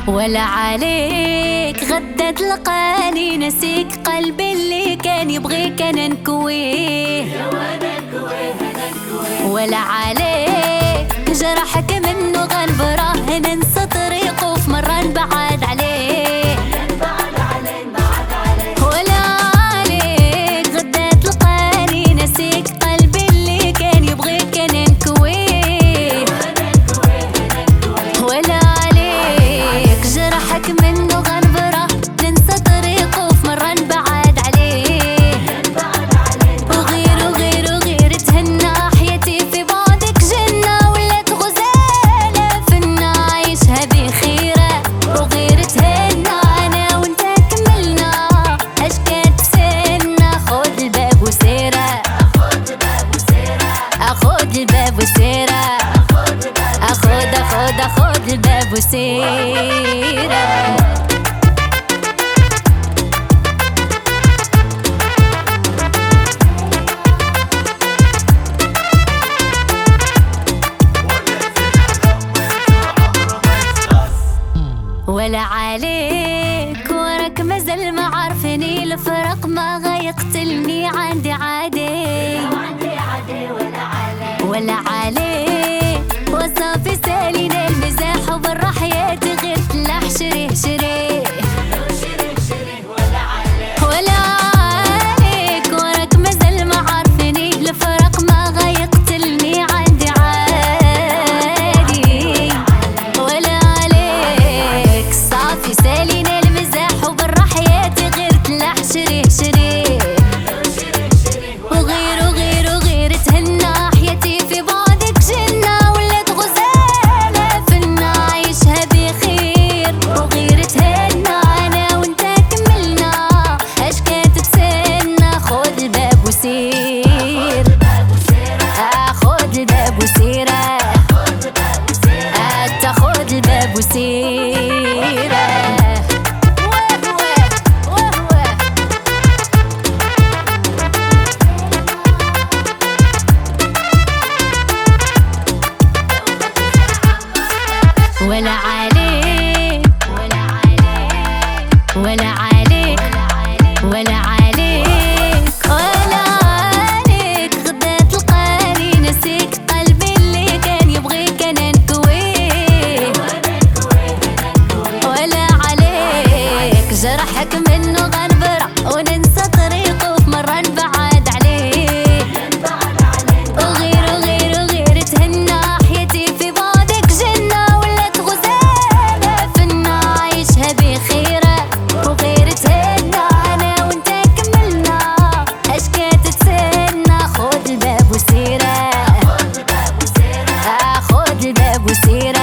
ولا عليك غدا تلقاني نسيك قلبي اللي كان يبغيك انا نكويه، ولا عليك جرحك منه غنبره ننسى طريقه في مرة نبعد عليه، ولا عليك غدا تلقاني نسيك قلبي اللي كان يبغيك انا نكويه، ولا عليك جرحك منه غنبره ننسى طريقه في مرة نبعد عليه، وغير تهنى حياتي في بعدك جنة ولات غزالة فينا عايشها بخيرة، وغير تهنى أنا وأنت كملنا اش كتسنى خد الباب وسيرة، أخد الباب وسيرة، أخد الباب وسيرة. ولا عليك وراك مازال ما عارفني الفرق ما غيقتلني عندي عادي، ولا عليك وصافي سالينا المزاح وبرا حياتي غير تلاح شريه شريه، ولا عليك وراك مازال ما عارفني الفرق ما غيقتلني عندي عادي، ولا عليك صافي سالينا المزاح وبرا حياتي غير تلاح شريه شريه، وغير تهنى حياتي في بعدك جنة ولات غزالة فينا عايشها بخير، وغير تهنى أنا وأنت كملنا اش كتتسنى خد الباب وسير، خد الباب وسيرة، تاخد الباب وسيرة. ولا عليك ولا عليك ولا عليك ولا عليك غدا تلقاني نسيك قلبي اللي كان يبغيك انا نكويه، ولا عليك جرحك منه غنبره وننسى طريقه في مرة نبعد عليه، وغير تهنى حياتي في بعدك جنة ولات غزالة فينا عايشها بخيرة، وغير تهنى أنا وأنت كملنا اش كتتسنى خد الباب وسيرة، خد الباب وسيرة.